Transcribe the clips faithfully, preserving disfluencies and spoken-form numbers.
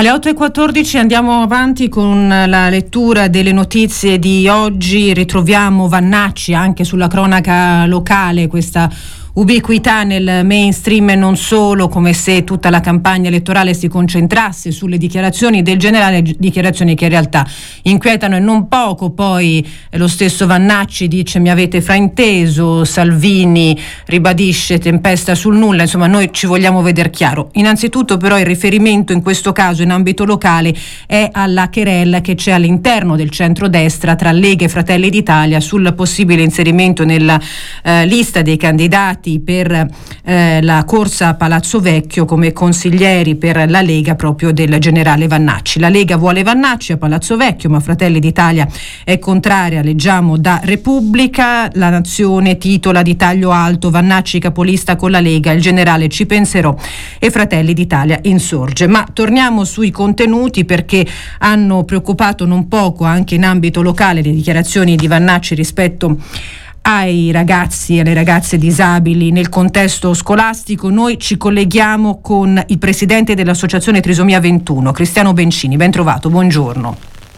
Alle otto e quattordici andiamo avanti con la lettura delle notizie di oggi. Ritroviamo Vannacci anche sulla cronaca locale, questa ubiquità nel mainstream e non solo, come se tutta la campagna elettorale si concentrasse sulle dichiarazioni del generale, dichiarazioni che in realtà inquietano e non poco. Poi lo stesso Vannacci dice: mi avete frainteso, Salvini ribadisce tempesta sul nulla. Insomma, noi ci vogliamo veder chiaro. Innanzitutto però il riferimento in questo caso in ambito locale è alla querela che c'è all'interno del centrodestra tra Lega e Fratelli d'Italia sul possibile inserimento nella eh, lista dei candidati per eh, la corsa a Palazzo Vecchio come consiglieri per la Lega proprio del generale Vannacci. La Lega vuole Vannacci a Palazzo Vecchio, ma Fratelli d'Italia è contraria. Leggiamo da Repubblica. La Nazione titola di taglio alto: Vannacci capolista con la Lega, il generale ci penserò e Fratelli d'Italia insorge. Ma torniamo sui contenuti, perché hanno preoccupato non poco anche in ambito locale le dichiarazioni di Vannacci rispetto ai ragazzi e alle ragazze disabili nel contesto scolastico. Noi ci colleghiamo con il presidente dell'associazione Trisomia ventuno, Cristiano Bencini. Ben trovato, buongiorno.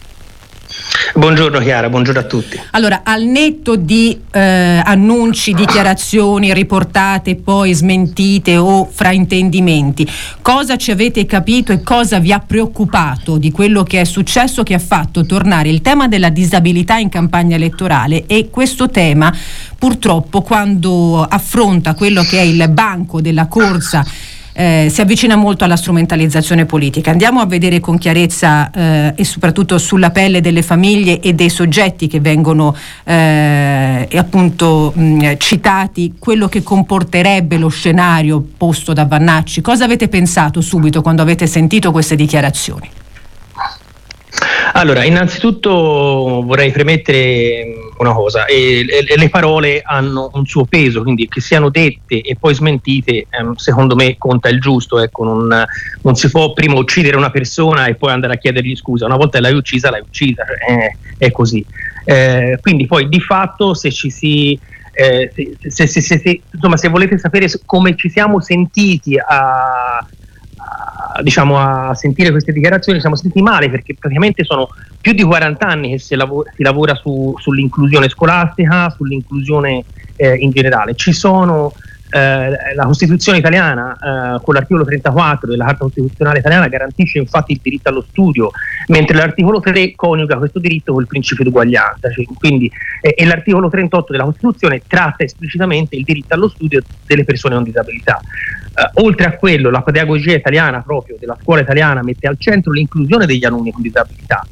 Buongiorno Chiara, buongiorno a tutti. Allora, al netto di eh, annunci, dichiarazioni riportate poi smentite o fraintendimenti, cosa ci avete capito e cosa vi ha preoccupato di quello che è successo, che ha fatto tornare il tema della disabilità in campagna elettorale? E questo tema purtroppo, quando affronta quello che è il banco della corsa, Eh, si avvicina molto alla strumentalizzazione politica. Andiamo a vedere con chiarezza eh, e soprattutto sulla pelle delle famiglie e dei soggetti che vengono eh, e appunto mh, citati, quello che comporterebbe lo scenario posto da Vannacci. Cosa avete pensato subito quando avete sentito queste dichiarazioni? Allora, innanzitutto vorrei premettere una cosa: e, e, le parole hanno un suo peso, quindi che siano dette e poi smentite, ehm, secondo me conta il giusto. Ecco, non, non si può prima uccidere una persona e poi andare a chiedergli scusa. Una volta che l'hai uccisa, l'hai uccisa, cioè, è, è così. Eh, quindi poi di fatto, se ci si eh, se, se, se, se, insomma, se volete sapere come ci siamo sentiti a diciamo a sentire queste dichiarazioni, siamo sentiti male, perché praticamente sono più di quaranta anni che si lavora, si lavora su, sull'inclusione scolastica, sull'inclusione eh, in generale. Ci sono eh, la Costituzione italiana eh, con l'articolo trentaquattro della Carta Costituzionale italiana garantisce infatti il diritto allo studio, mentre l'articolo tre coniuga questo diritto col principio di uguaglianza, cioè, quindi, eh, e l'articolo trentotto della Costituzione tratta esplicitamente il diritto allo studio delle persone con disabilità. Uh, oltre a quello, la pedagogia italiana proprio della scuola italiana mette al centro l'inclusione degli alunni con disabilità,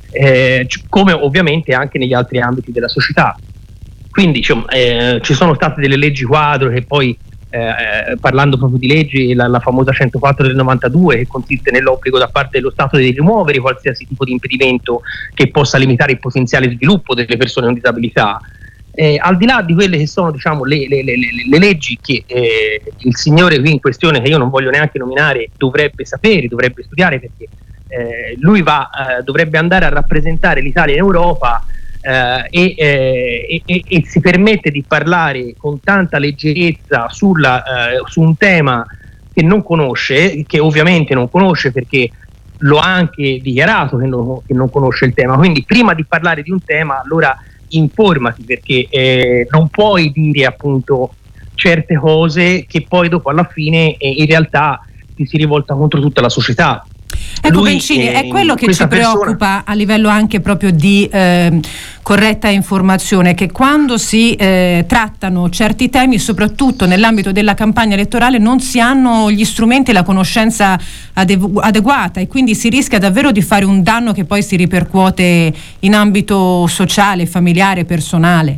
eh, c- come ovviamente anche negli altri ambiti della società. Quindi diciamo, eh, ci sono state delle leggi quadro che poi, eh, parlando proprio di leggi, la, la famosa centoquattro del novantadue, che consiste nell'obbligo da parte dello Stato di rimuovere qualsiasi tipo di impedimento che possa limitare il potenziale sviluppo delle persone con disabilità. Eh, al di là di quelle che sono, diciamo, le, le, le, le leggi che eh, il signore qui in questione, che io non voglio neanche nominare, dovrebbe sapere, dovrebbe studiare, perché eh, lui va, eh, dovrebbe andare a rappresentare l'Italia in Europa eh, e, eh, e, e si permette di parlare con tanta leggerezza sulla, eh, su un tema che non conosce, che ovviamente non conosce perché lo ha anche dichiarato che non, che non conosce il tema. Quindi prima di parlare di un tema, allora informati, perché eh, non puoi dire appunto certe cose che poi dopo alla fine eh, in realtà ti si rivolta contro tutta la società. Ecco Lui, Bencini, eh, è quello che ci preoccupa persona... a livello anche proprio di eh, corretta informazione, che quando si eh, trattano certi temi, soprattutto nell'ambito della campagna elettorale, non si hanno gli strumenti e la conoscenza adegu- adeguata, e quindi si rischia davvero di fare un danno che poi si ripercuote in ambito sociale, familiare, personale.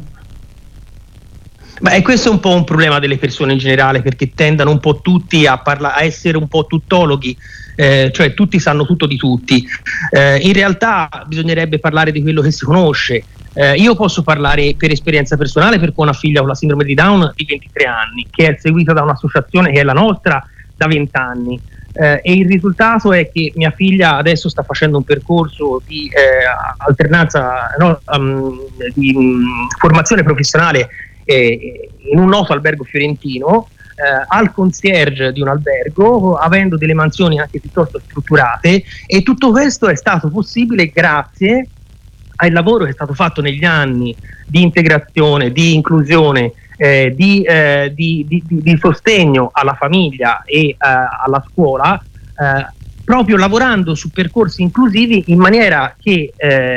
Ma è questo un po' un problema delle persone in generale, perché tendono un po' tutti a, parla- a essere un po' tuttologhi, eh, cioè tutti sanno tutto di tutti. Eh, in realtà bisognerebbe parlare di quello che si conosce. Eh, io posso parlare per esperienza personale, perché ho una figlia con la sindrome di Down di ventitré anni, che è seguita da un'associazione che è la nostra da venti anni. Eh, e il risultato è che mia figlia adesso sta facendo un percorso di eh, alternanza, no, um, di um, formazione professionale in un noto albergo fiorentino, eh, al concierge di un albergo, avendo delle mansioni anche piuttosto strutturate, e tutto questo è stato possibile grazie al lavoro che è stato fatto negli anni di integrazione, di inclusione, eh, di, eh, di, di, di sostegno alla famiglia e eh, alla scuola, eh, proprio lavorando su percorsi inclusivi in maniera che,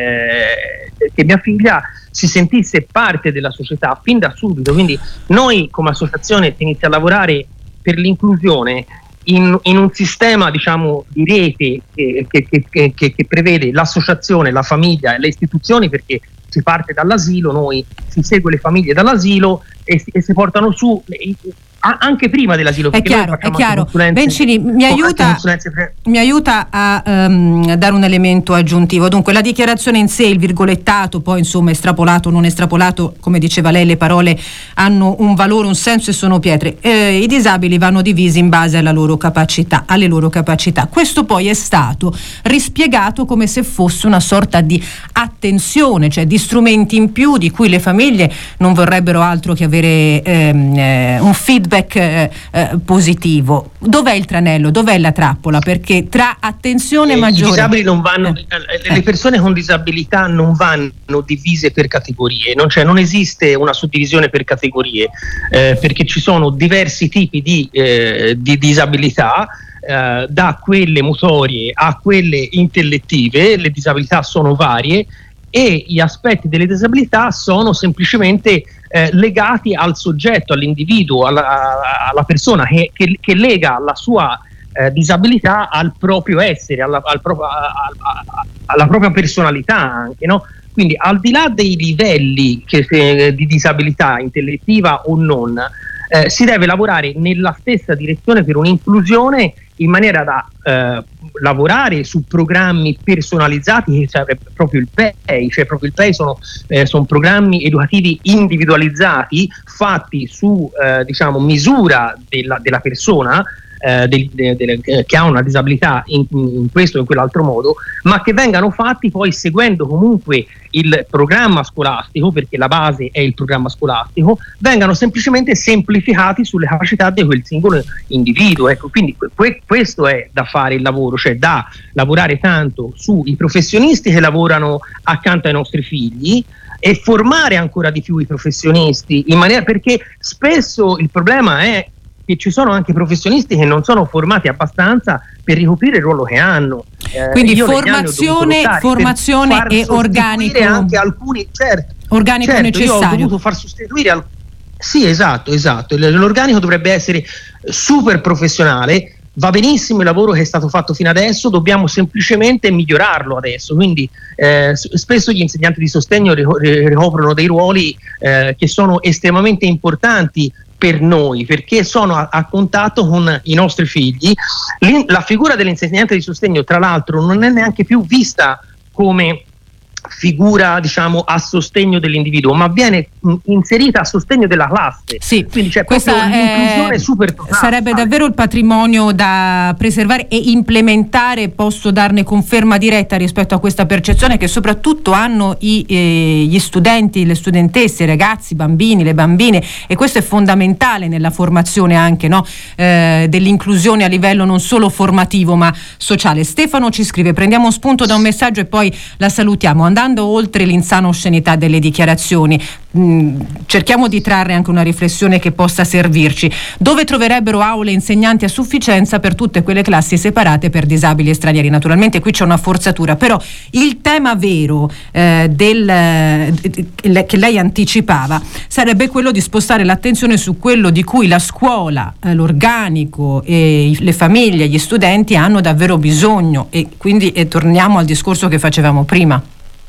eh, che mia figlia si sentisse parte della società fin da subito. Quindi noi come associazione si inizia a lavorare per l'inclusione In, in un sistema, diciamo, di rete che, che, che, che, che prevede l'associazione, la famiglia e le istituzioni, perché si parte dall'asilo, noi si segue le famiglie dall'asilo e, e si portano su e, anche prima dell'asilo. È chiaro, è chiaro. Bencini, mi aiuta, mi aiuta a um, dare un elemento aggiuntivo. Dunque, la dichiarazione in sé, il virgolettato, poi insomma estrapolato o non estrapolato, come diceva lei, le parole hanno un valore, un senso e sono pietre. Eh, I disabili vanno divisi in base alla loro capacità, alle loro capacità. Questo poi è stato rispiegato come se fosse una sorta di attenzione, cioè di strumenti in più di cui le famiglie non vorrebbero altro che avere ehm, eh, un feedback Eh, eh, positivo. Dov'è il tranello? Dov'è la trappola? Perché tra attenzione eh, maggiore, i disabili non vanno, eh, le eh. persone con disabilità non vanno divise per categorie, non, cioè, non esiste una suddivisione per categorie, eh, perché ci sono diversi tipi di, eh, di disabilità, eh, da quelle motorie a quelle intellettive. Le disabilità sono varie e gli aspetti delle disabilità sono semplicemente eh, legati al soggetto, all'individuo, alla, alla persona che, che, che lega la sua eh, disabilità al proprio essere, alla, al pro, a, a, alla propria personalità anche, no? Quindi al di là dei livelli che, se, di disabilità intellettiva o non, eh, si deve lavorare nella stessa direzione per un'inclusione, in maniera da eh, lavorare su programmi personalizzati, che serve proprio il P E I, cioè proprio il P E I sono, eh, sono programmi educativi individualizzati, fatti su eh, diciamo misura della, della persona, eh, del, de, de, de, che ha una disabilità in, in questo o in quell'altro modo, ma che vengano fatti poi seguendo comunque il programma scolastico, perché la base è il programma scolastico, vengano semplicemente semplificati sulle capacità di quel singolo individuo. Ecco, quindi que- questo è da fare il lavoro, cioè da lavorare tanto sui professionisti che lavorano accanto ai nostri figli e formare ancora di più i professionisti, in maniera, perché spesso il problema è che ci sono anche professionisti che non sono formati abbastanza per ricoprire il ruolo che hanno. Eh, Quindi formazione, formazione e organico. Anche alcuni, certo, organico certo, necessario. Io ho dovuto far sostituire al... Sì, esatto, esatto. L'organico dovrebbe essere super professionale. Va benissimo il lavoro che è stato fatto fino adesso, dobbiamo semplicemente migliorarlo adesso. Quindi eh, spesso gli insegnanti di sostegno ricoprono dei ruoli eh, che sono estremamente importanti per noi, perché sono a, a contatto con i nostri figli. L'in- la figura dell'insegnante di sostegno, tra l'altro, non è neanche più vista come figura, diciamo, a sostegno dell'individuo, ma viene mh, inserita a sostegno della classe. Sì, quindi c'è questa proprio un'inclusione è, super totale. Sarebbe davvero il patrimonio da preservare e implementare. Posso darne conferma diretta rispetto a questa percezione che soprattutto hanno i, eh, gli studenti, le studentesse, i ragazzi, i bambini, le bambine, e questo è fondamentale nella formazione anche, no? eh, dell'inclusione a livello non solo formativo ma sociale. Stefano ci scrive: prendiamo spunto da un messaggio e poi la salutiamo. Andando oltre l'insana oscenità delle dichiarazioni, mh, cerchiamo di trarre anche una riflessione che possa servirci. Dove troverebbero aule e insegnanti a sufficienza per tutte quelle classi separate per disabili e stranieri? Naturalmente qui c'è una forzatura, però il tema vero eh, del, eh, che lei anticipava sarebbe quello di spostare l'attenzione su quello di cui la scuola, eh, l'organico e le famiglie, gli studenti hanno davvero bisogno, e quindi eh, torniamo al discorso che facevamo prima.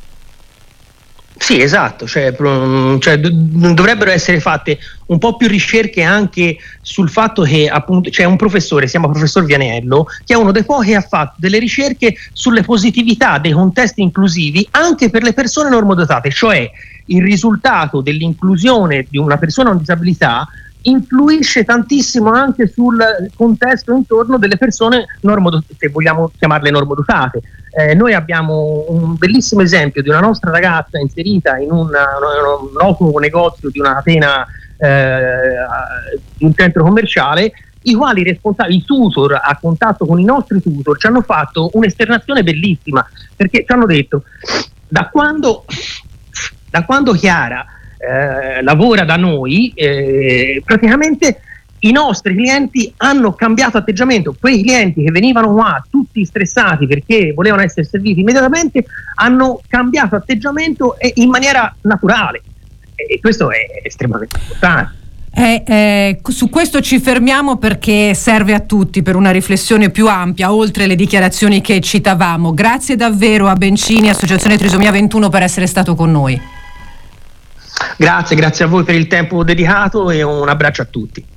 Sì, esatto, cioè, cioè dovrebbero essere fatte un po' più ricerche anche sul fatto che appunto c'è un professore, si chiama professor Vianello, che è uno dei pochi che ha fatto delle ricerche sulle positività dei contesti inclusivi anche per le persone normodotate, cioè il risultato dell'inclusione di una persona con disabilità influisce tantissimo anche sul contesto intorno delle persone normodotate, se vogliamo chiamarle normodotate. Eh, noi abbiamo un bellissimo esempio di una nostra ragazza inserita in un noto negozio di una catena eh, di un centro commerciale, i quali responsabili, i tutor a contatto con i nostri tutor ci hanno fatto un'esternazione bellissima, perché ci hanno detto da quando, da quando Chiara eh, lavora da noi, eh, praticamente i nostri clienti hanno cambiato atteggiamento. Quei clienti che venivano qua tutti stressati perché volevano essere serviti immediatamente hanno cambiato atteggiamento in maniera naturale, e questo è estremamente importante. Eh, eh, su questo ci fermiamo perché serve a tutti per una riflessione più ampia, oltre le dichiarazioni che citavamo. Grazie davvero a Bencini, Associazione Trisomia ventuno, per essere stato con noi. Grazie, grazie a voi per il tempo dedicato e un abbraccio a tutti.